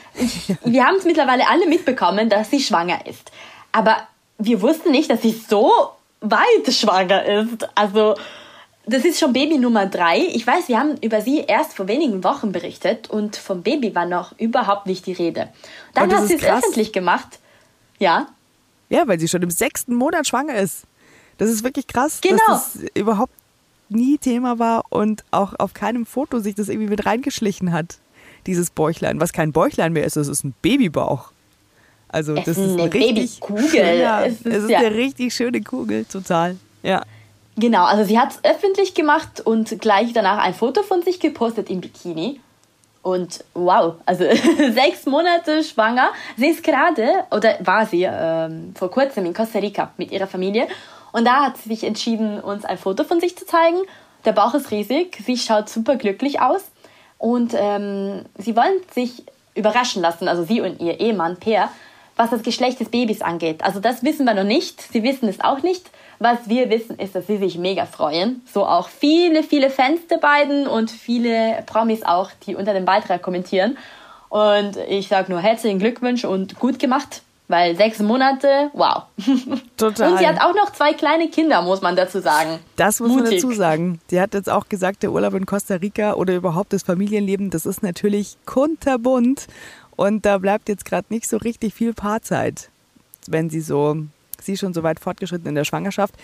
S2: Wir haben es mittlerweile alle mitbekommen, dass sie schwanger ist. Aber wir wussten nicht, dass sie so weit schwanger ist. Also das ist schon Baby Nummer 3. Ich weiß, wir haben über sie erst vor wenigen Wochen berichtet und vom Baby war noch überhaupt nicht die Rede. Dann hat sie es öffentlich gemacht. Ja.
S1: Ja, weil sie schon im 6. Monat schwanger ist. Das ist wirklich krass,
S2: genau,
S1: dass das überhaupt nie Thema war und auch auf keinem Foto sich das irgendwie mit reingeschlichen hat, dieses Bäuchlein. Was kein Bäuchlein mehr ist, das ist ein Babybauch. Also das ist eine richtig schöne, es ist eine richtig schöne Kugel, total. Ja.
S2: Genau, also sie hat es öffentlich gemacht und gleich danach ein Foto von sich gepostet im Bikini. Und wow, also 6 Monate schwanger. Sie ist gerade, oder war sie vor kurzem in Costa Rica mit ihrer Familie. Und da hat sie sich entschieden, uns ein Foto von sich zu zeigen. Der Bauch ist riesig, sie schaut super glücklich aus. Und sie wollen sich überraschen lassen, also sie und ihr Ehemann Per, was das Geschlecht des Babys angeht. Also das wissen wir noch nicht, sie wissen es auch nicht. Was wir wissen, ist, dass sie sich mega freuen. So auch viele, viele Fans der beiden und viele Promis auch, die unter dem Beitrag kommentieren. Und ich sage nur herzlichen Glückwunsch und gut gemacht, weil 6 Monate, wow.
S1: Total.
S2: Und sie hat auch noch 2 kleine Kinder, muss man dazu sagen.
S1: Das muss man dazu sagen. Sie hat jetzt auch gesagt, der Urlaub in Costa Rica oder überhaupt das Familienleben, das ist natürlich kunterbunt. Und da bleibt jetzt gerade nicht so richtig viel Paarzeit, wenn sie schon so weit fortgeschritten in der Schwangerschaft.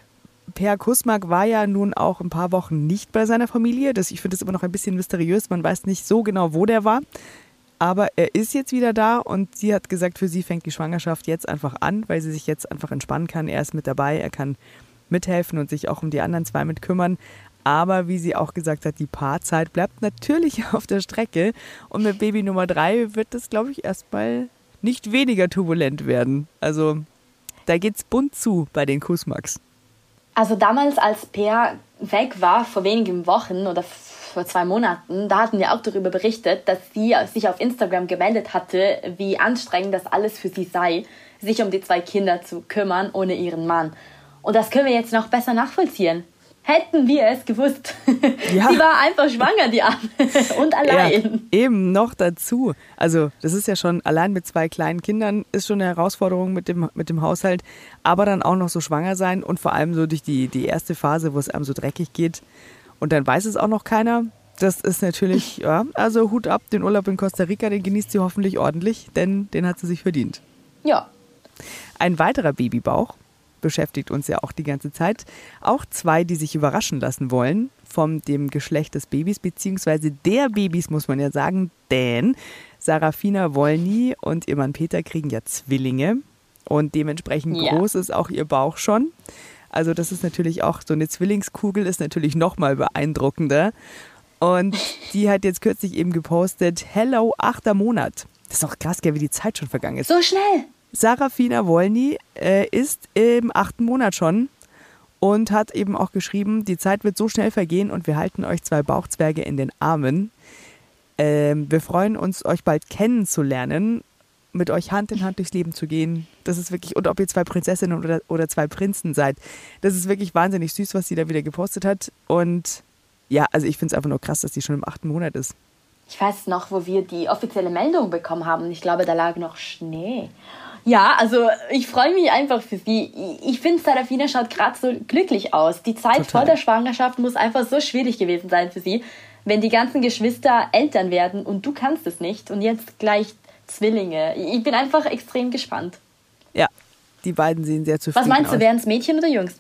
S1: Per Kusmak war ja nun auch ein paar Wochen nicht bei seiner Familie. Ich finde das immer noch ein bisschen mysteriös. Man weiß nicht so genau, wo der war. Aber er ist jetzt wieder da und sie hat gesagt, für sie fängt die Schwangerschaft jetzt einfach an, weil sie sich jetzt einfach entspannen kann. Er ist mit dabei, er kann mithelfen und sich auch um die anderen 2 mit kümmern. Aber wie sie auch gesagt hat, die Paarzeit bleibt natürlich auf der Strecke. Und mit Baby Nummer 3 wird das, glaube ich, erstmal nicht weniger turbulent werden. Also Da geht's bunt zu bei den Kusmaks.
S2: Also damals, als Peer weg war, vor wenigen Wochen oder vor 2 Monaten, da hatten wir auch darüber berichtet, dass sie sich auf Instagram gemeldet hatte, wie anstrengend das alles für sie sei, sich um die 2 Kinder zu kümmern ohne ihren Mann. Und das können wir jetzt noch besser nachvollziehen. Hätten wir es gewusst. Ja. Sie war einfach schwanger, die Arme. Und allein.
S1: Ja, eben noch dazu. Also das ist ja schon, allein mit 2 kleinen Kindern ist schon eine Herausforderung mit dem Haushalt. Aber dann auch noch so schwanger sein und vor allem so durch die erste Phase, wo es einem so dreckig geht. Und dann weiß es auch noch keiner. Das ist natürlich, ja, also Hut ab, den Urlaub in Costa Rica, den genießt sie hoffentlich ordentlich, denn den hat sie sich verdient.
S2: Ja.
S1: Ein weiterer Babybauch beschäftigt uns ja auch die ganze Zeit. Auch 2, die sich überraschen lassen wollen von dem Geschlecht des Babys, beziehungsweise der Babys, muss man ja sagen, denn Sarafina Wolny und ihr Mann Peter kriegen ja Zwillinge und dementsprechend groß ist auch ihr Bauch schon. Also das ist natürlich auch, so eine Zwillingskugel ist natürlich nochmal beeindruckender. Und die hat jetzt kürzlich eben gepostet, hello, 8. Monat. Das ist doch krass, wie die Zeit schon vergangen ist.
S2: So schnell.
S1: Sarafina Wolny ist im 8. Monat schon und hat eben auch geschrieben, die Zeit wird so schnell vergehen und wir halten euch 2 Bauchzwerge in den Armen. Wir freuen uns, euch bald kennenzulernen, mit euch Hand in Hand durchs Leben zu gehen. Das ist wirklich, und ob ihr 2 Prinzessinnen oder 2 Prinzen seid, das ist wirklich wahnsinnig süß, was sie da wieder gepostet hat. Und ja, also ich finde es einfach nur krass, dass die schon im 8. Monat ist.
S2: Ich weiß noch, wo wir die offizielle Meldung bekommen haben. Ich glaube, da lag noch Schnee. Ja, also ich freue mich einfach für sie. Ich finde, Sarafina schaut gerade so glücklich aus. Die Zeit vor der Schwangerschaft muss einfach so schwierig gewesen sein für sie, wenn die ganzen Geschwister Eltern werden und du kannst es nicht und jetzt gleich Zwillinge. Ich bin einfach extrem gespannt.
S1: Ja, die beiden sehen sehr zufrieden aus.
S2: Was meinst du, wären es Mädchen oder Jungs?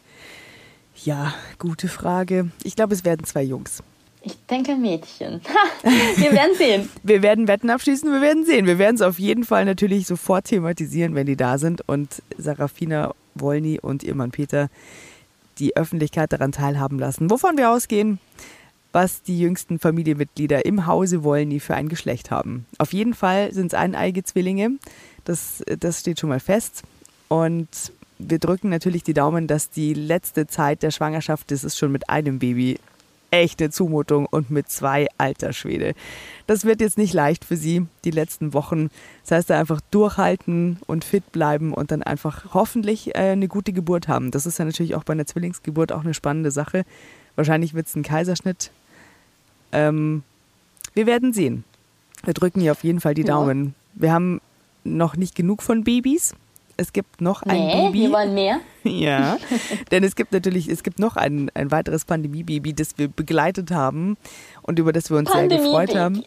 S1: Ja, gute Frage. Ich glaube, es werden 2 Jungs.
S2: Ich denke Mädchen. Wir werden sehen.
S1: Wir werden Wetten abschließen, wir werden sehen. Wir werden es auf jeden Fall natürlich sofort thematisieren, wenn die da sind und Sarafina Wolny und ihr Mann Peter die Öffentlichkeit daran teilhaben lassen. Wovon wir ausgehen, was die jüngsten Familienmitglieder im Hause Wolny für ein Geschlecht haben. Auf jeden Fall sind es eineige Zwillinge. Das steht schon mal fest. Und wir drücken natürlich die Daumen, dass die letzte Zeit der Schwangerschaft, das ist schon mit einem Baby, echte Zumutung und mit 2, alter Schwede. Das wird jetzt nicht leicht für sie, die letzten Wochen. Das heißt, einfach durchhalten und fit bleiben und dann einfach hoffentlich eine gute Geburt haben. Das ist ja natürlich auch bei einer Zwillingsgeburt auch eine spannende Sache. Wahrscheinlich wird es ein Kaiserschnitt. Wir werden sehen. Wir drücken hier auf jeden Fall die Daumen. Wir haben noch nicht genug von Babys. Es gibt noch ein Baby.
S2: Wir wollen mehr.
S1: Ja, denn es gibt noch ein weiteres Pandemie-Baby, das wir begleitet haben und über das wir uns sehr gefreut haben.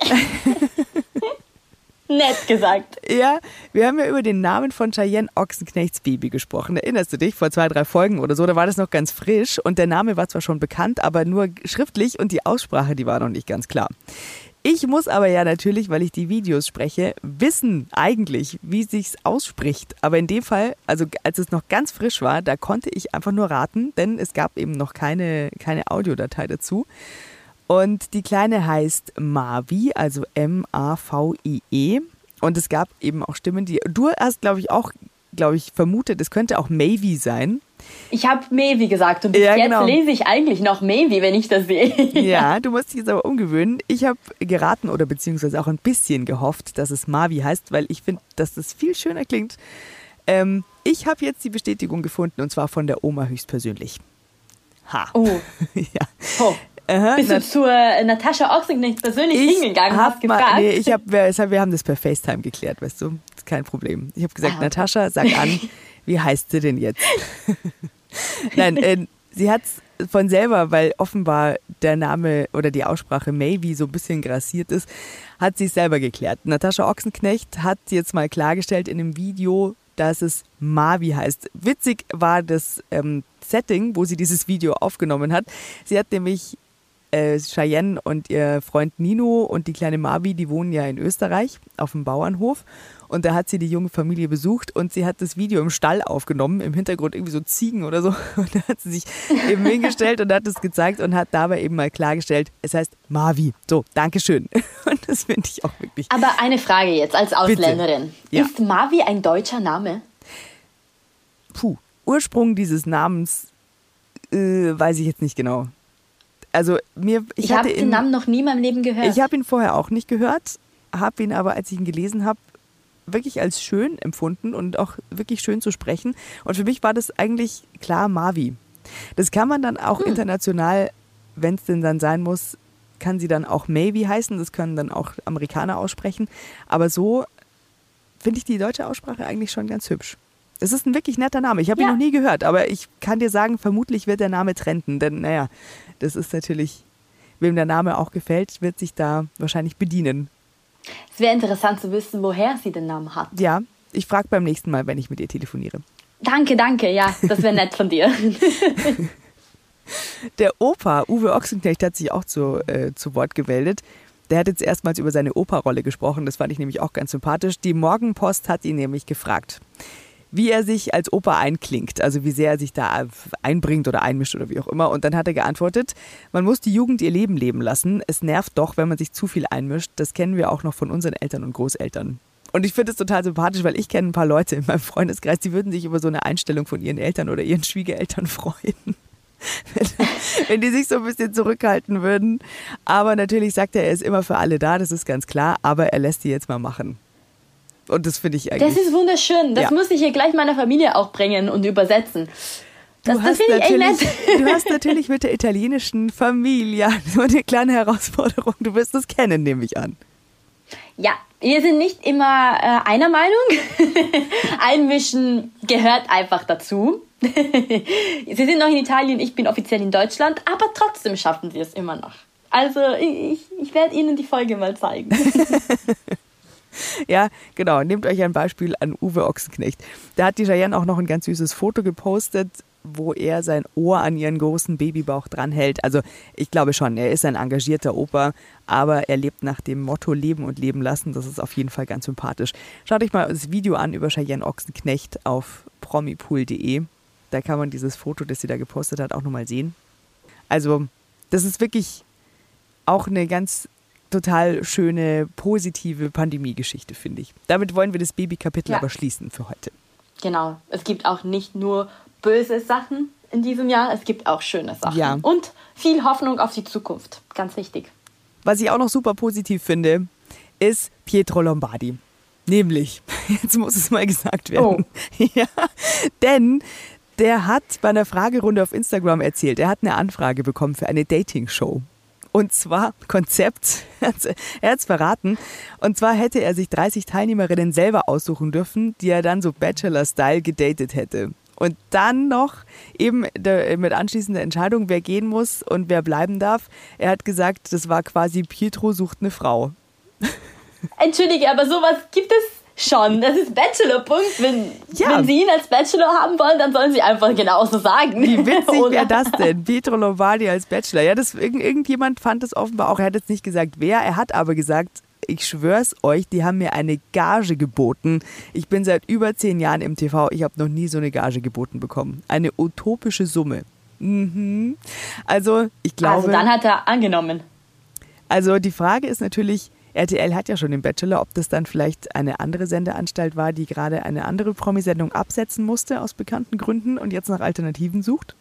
S2: Nett gesagt.
S1: Ja, wir haben ja über den Namen von Cheyenne Ochsenknechts Baby gesprochen. Erinnerst du dich? Vor 2, 3 Folgen oder so, da war das noch ganz frisch und der Name war zwar schon bekannt, aber nur schriftlich und die Aussprache, die war noch nicht ganz klar. Ich muss aber ja natürlich, weil ich die Videos spreche, wissen eigentlich, wie sich's ausspricht. Aber in dem Fall, also als es noch ganz frisch war, da konnte ich einfach nur raten, denn es gab eben noch keine Audiodatei dazu. Und die Kleine heißt Mavi, also M-A-V-I-E. Und es gab eben auch Stimmen, die du hast, glaube ich, vermutet, es könnte auch Mavi sein.
S2: Ich habe Mavi gesagt und bis jetzt lese ich eigentlich noch Mavi, wenn ich das sehe.
S1: Ja, du musst dich jetzt aber umgewöhnen. Ich habe geraten oder beziehungsweise auch ein bisschen gehofft, dass es Mavi heißt, weil ich finde, dass das viel schöner klingt. Ich habe jetzt die Bestätigung gefunden und zwar von der Oma höchstpersönlich. Ha.
S2: Oh.
S1: Ja.
S2: Oh. Bist du zur Natascha Ochsenknecht persönlich hingegangen und hast gefragt?
S1: Nee, wir haben das per FaceTime geklärt, weißt du. Das ist kein Problem. Ich habe gesagt, Natascha, sag an, wie heißt sie denn jetzt? Nein, sie hat es von selber, weil offenbar der Name oder die Aussprache Mavi so ein bisschen grassiert ist, hat sie es selber geklärt. Natascha Ochsenknecht hat jetzt mal klargestellt in dem Video, dass es Mavi heißt. Witzig war das Setting, wo sie dieses Video aufgenommen hat. Sie hat nämlich Cheyenne und ihr Freund Nino und die kleine Mavi, die wohnen ja in Österreich auf dem Bauernhof. Und da hat sie die junge Familie besucht und sie hat das Video im Stall aufgenommen, im Hintergrund irgendwie so Ziegen oder so. Und da hat sie sich eben hingestellt und hat es gezeigt und hat dabei eben mal klargestellt, es heißt Mavi. So, Dankeschön. Und das finde ich auch wirklich...
S2: Aber eine Frage jetzt als Ausländerin.
S1: Ja.
S2: Ist Mavi ein deutscher Name?
S1: Ursprung dieses Namens weiß ich jetzt nicht genau. Also
S2: ich habe den Namen noch nie in meinem Leben gehört.
S1: Ich habe ihn vorher auch nicht gehört, habe ihn aber, als ich ihn gelesen habe, wirklich als schön empfunden und auch wirklich schön zu sprechen. Und für mich war das eigentlich klar Mavi. Das kann man dann auch international, wenn es denn dann sein muss, kann sie dann auch Maybe heißen. Das können dann auch Amerikaner aussprechen. Aber so finde ich die deutsche Aussprache eigentlich schon ganz hübsch. Es ist ein wirklich netter Name. Ich habe ihn noch nie gehört, aber ich kann dir sagen, vermutlich wird der Name trenden. Denn naja, das ist natürlich, wem der Name auch gefällt, wird sich da wahrscheinlich bedienen.
S2: Es wäre interessant zu wissen, woher sie den Namen hat.
S1: Ja, ich frage beim nächsten Mal, wenn ich mit ihr telefoniere.
S2: Danke, ja, das wäre nett von dir.
S1: Der Opa, Uwe Ochsenknecht, hat sich auch zu Wort gemeldet. Der hat jetzt erstmals über seine Opa-Rolle gesprochen. Das fand ich nämlich auch ganz sympathisch. Die Morgenpost hat ihn nämlich gefragt, wie er sich als Opa einklingt, also wie sehr er sich da einbringt oder einmischt oder wie auch immer. Und dann hat er geantwortet, man muss die Jugend ihr Leben leben lassen. Es nervt doch, wenn man sich zu viel einmischt. Das kennen wir auch noch von unseren Eltern und Großeltern. Und ich finde es total sympathisch, weil ich kenne ein paar Leute in meinem Freundeskreis, die würden sich über so eine Einstellung von ihren Eltern oder ihren Schwiegereltern freuen. Wenn die sich so ein bisschen zurückhalten würden. Aber natürlich sagt er ist immer für alle da, das ist ganz klar. Aber er lässt die jetzt mal machen. Und das finde ich eigentlich...
S2: Das ist wunderschön. Das muss ich hier gleich meiner Familie auch bringen und übersetzen. Das finde ich echt nett.
S1: Du hast natürlich mit der italienischen Familie so eine kleine Herausforderung. Du wirst das kennen, nehme ich an.
S2: Ja, wir sind nicht immer einer Meinung. Einmischen gehört einfach dazu. Sie sind noch in Italien, ich bin offiziell in Deutschland, aber trotzdem schaffen sie es immer noch. Also ich werde Ihnen die Folge mal zeigen.
S1: Ja, genau. Nehmt euch ein Beispiel an Uwe Ochsenknecht. Da hat die Cheyenne auch noch ein ganz süßes Foto gepostet, wo er sein Ohr an ihren großen Babybauch dranhält. Also ich glaube schon, er ist ein engagierter Opa, aber er lebt nach dem Motto Leben und Leben lassen. Das ist auf jeden Fall ganz sympathisch. Schaut euch mal das Video an über Cheyenne Ochsenknecht auf promipool.de. Da kann man dieses Foto, das sie da gepostet hat, auch nochmal sehen. Also das ist wirklich auch eine ganz total schöne, positive Pandemie-Geschichte, finde ich. Damit wollen wir das Baby-Kapitel aber schließen für heute.
S2: Genau. Es gibt auch nicht nur böse Sachen in diesem Jahr, es gibt auch schöne Sachen.
S1: Ja.
S2: Und viel Hoffnung auf die Zukunft. Ganz wichtig.
S1: Was ich auch noch super positiv finde, ist Pietro Lombardi. Nämlich, jetzt muss es mal gesagt werden. Oh. Ja, denn der hat bei einer Fragerunde auf Instagram erzählt, er hat eine Anfrage bekommen für eine Dating-Show. Und zwar Konzept, er hat es verraten, und zwar hätte er sich 30 Teilnehmerinnen selber aussuchen dürfen, die er dann so Bachelor-Style gedatet hätte. Und dann noch eben mit anschließender Entscheidung, wer gehen muss und wer bleiben darf. Er hat gesagt, das war quasi Pietro sucht eine Frau.
S2: Entschuldige, aber sowas gibt es schon. Das ist Bachelor-Punkt. Wenn Sie ihn als Bachelor haben wollen, dann sollen Sie einfach genauso sagen.
S1: Wie witzig wäre das denn? Pietro Lombardi als Bachelor. Ja, irgendjemand fand es offenbar auch. Er hat jetzt nicht gesagt, wer. Er hat aber gesagt, ich schwör's euch, die haben mir eine Gage geboten. Ich bin seit über 10 Jahren im TV. Ich habe noch nie so eine Gage geboten bekommen. Eine utopische Summe. Mhm. Also, ich glaube...
S2: Also, dann hat er angenommen.
S1: Also, die Frage ist natürlich... RTL hat ja schon den Bachelor, ob das dann vielleicht eine andere Sendeanstalt war, die gerade eine andere Promisendung absetzen musste aus bekannten Gründen und jetzt nach Alternativen sucht?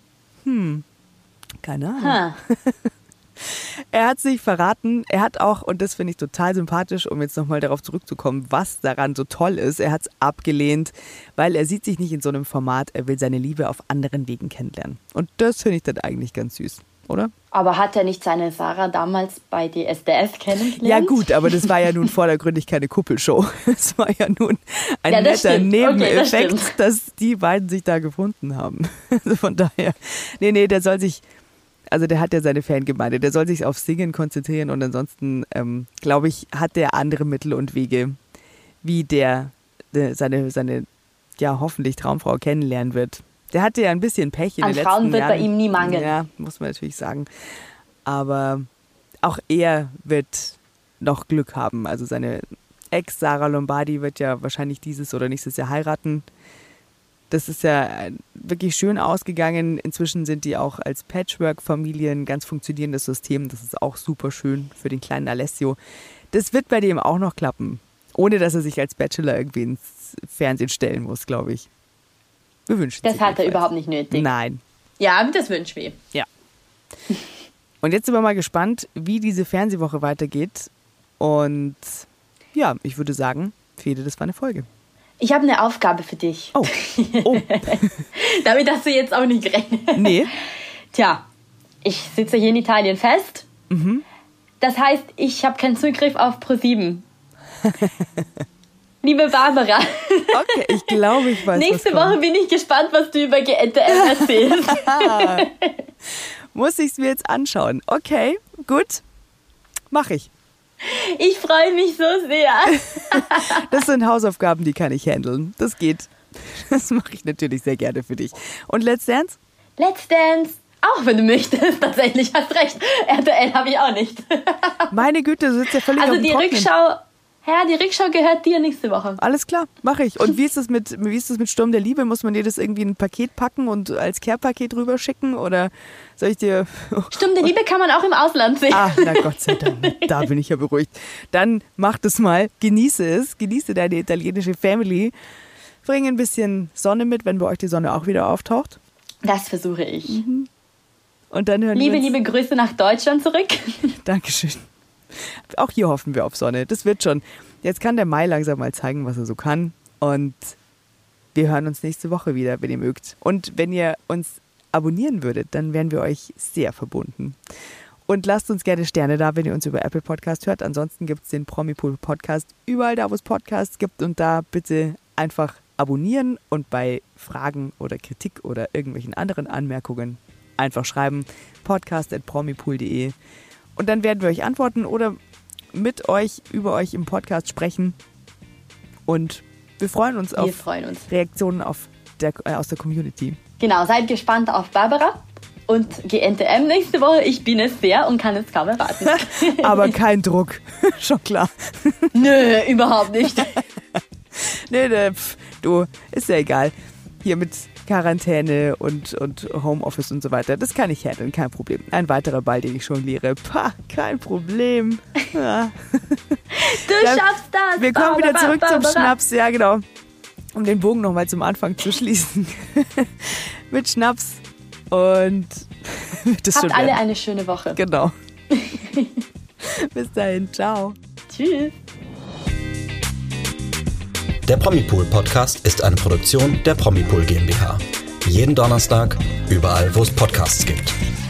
S1: Keine Ahnung. Er hat sich verraten, er hat auch, und das finde ich total sympathisch, um jetzt nochmal darauf zurückzukommen, was daran so toll ist, er hat es abgelehnt, weil er sieht sich nicht in so einem Format, er will seine Liebe auf anderen Wegen kennenlernen. Und das finde ich dann eigentlich ganz süß. Oder?
S2: Aber hat er nicht seine Sarah damals bei DSDS kennengelernt?
S1: Ja gut, aber das war ja nun vordergründig keine Kuppelshow. Das war ja nun ein netter Nebeneffekt, dass die beiden sich da gefunden haben. Also von daher, nee, der soll sich, also der hat ja seine Fangemeinde, der soll sich auf Singen konzentrieren und ansonsten, glaube ich, hat der andere Mittel und Wege, wie der seine ja hoffentlich Traumfrau kennenlernen wird. Der hatte ja ein bisschen Pech in den letzten Jahren.
S2: An Frauen wird bei ihm nie mangeln.
S1: Ja, muss man natürlich sagen. Aber auch er wird noch Glück haben. Also seine Ex Sarah Lombardi wird ja wahrscheinlich dieses oder nächstes Jahr heiraten. Das ist ja wirklich schön ausgegangen. Inzwischen sind die auch als Patchwork-Familie ein ganz funktionierendes System. Das ist auch super schön für den kleinen Alessio. Das wird bei dem auch noch klappen. Ohne, dass er sich als Bachelor irgendwie ins Fernsehen stellen muss, glaube ich. Wir wünschen
S2: das hat er überhaupt nicht nötig.
S1: Nein.
S2: Ja, aber das wünschen wir.
S1: Ja. Und jetzt sind wir mal gespannt, wie diese Fernsehwoche weitergeht. Und ja, ich würde sagen, Fede, das war eine Folge.
S2: Ich habe eine Aufgabe für dich.
S1: Oh.
S2: Damit hast du jetzt auch nicht gerechnet.
S1: Nee.
S2: Tja, ich sitze hier in Italien fest.
S1: Mhm.
S2: Das heißt, ich habe keinen Zugriff auf ProSieben. Liebe Barbara.
S1: Okay, ich glaube, ich weiß,
S2: nächste Woche bin ich gespannt, was du über GNTM erzählst.
S1: Muss ich es mir jetzt anschauen. Okay, gut. Mach ich.
S2: Ich freue mich so sehr.
S1: Das sind Hausaufgaben, die kann ich handeln. Das geht. Das mache ich natürlich sehr gerne für dich. Und Let's Dance?
S2: Let's Dance. Auch wenn du möchtest. Tatsächlich, hast recht. RTL habe ich auch nicht.
S1: Meine Güte, du sitzt ja völlig auf dem Trocknen.
S2: Die Rückschau gehört dir nächste Woche.
S1: Alles klar, mache ich. Und wie ist das mit Sturm der Liebe? Muss man dir das irgendwie in ein Paket packen und als Care-Paket rüberschicken? Oder soll ich dir...
S2: Sturm der Liebe kann man auch im Ausland sehen.
S1: Ah, na Gott sei Dank, da bin ich ja beruhigt. Dann mach das mal, genieße es, genieße deine italienische Family. Bring ein bisschen Sonne mit, wenn bei euch die Sonne auch wieder auftaucht.
S2: Das versuche ich.
S1: Mhm. Und dann hören wir uns...
S2: Liebe Grüße nach Deutschland zurück.
S1: Dankeschön. Auch hier hoffen wir auf Sonne. Das wird schon. Jetzt kann der Mai langsam mal zeigen, was er so kann. Und wir hören uns nächste Woche wieder, wenn ihr mögt. Und wenn ihr uns abonnieren würdet, dann wären wir euch sehr verbunden. Und lasst uns gerne Sterne da, wenn ihr uns über Apple Podcast hört. Ansonsten gibt es den Promipool Podcast überall da, wo es Podcasts gibt. Und da bitte einfach abonnieren und bei Fragen oder Kritik oder irgendwelchen anderen Anmerkungen einfach schreiben. podcast@promipool.de. Und dann werden wir euch antworten oder mit euch, über euch im Podcast sprechen. Und wir freuen uns auf Reaktionen aus der Community.
S2: Genau, seid gespannt auf Barbara und GNTM nächste Woche. Ich bin es sehr und kann es kaum erwarten.
S1: Aber kein Druck, schon klar.
S2: Nö, überhaupt nicht.
S1: Nee, du, ist ja egal. Hier mit Quarantäne und Homeoffice und so weiter. Das kann ich handeln, kein Problem. Ein weiterer Ball, den ich jongliere. Kein Problem. Ja.
S2: Du schaffst das.
S1: Wir kommen wieder zurück zum Schnaps. Ja, genau. Um den Bogen nochmal zum Anfang zu schließen. Mit Schnaps. Und
S2: habt alle eine schöne Woche.
S1: Genau. Bis dahin. Ciao.
S2: Tschüss.
S3: Der Promipool Podcast ist eine Produktion der Promipool GmbH. Jeden Donnerstag, überall, wo es Podcasts gibt.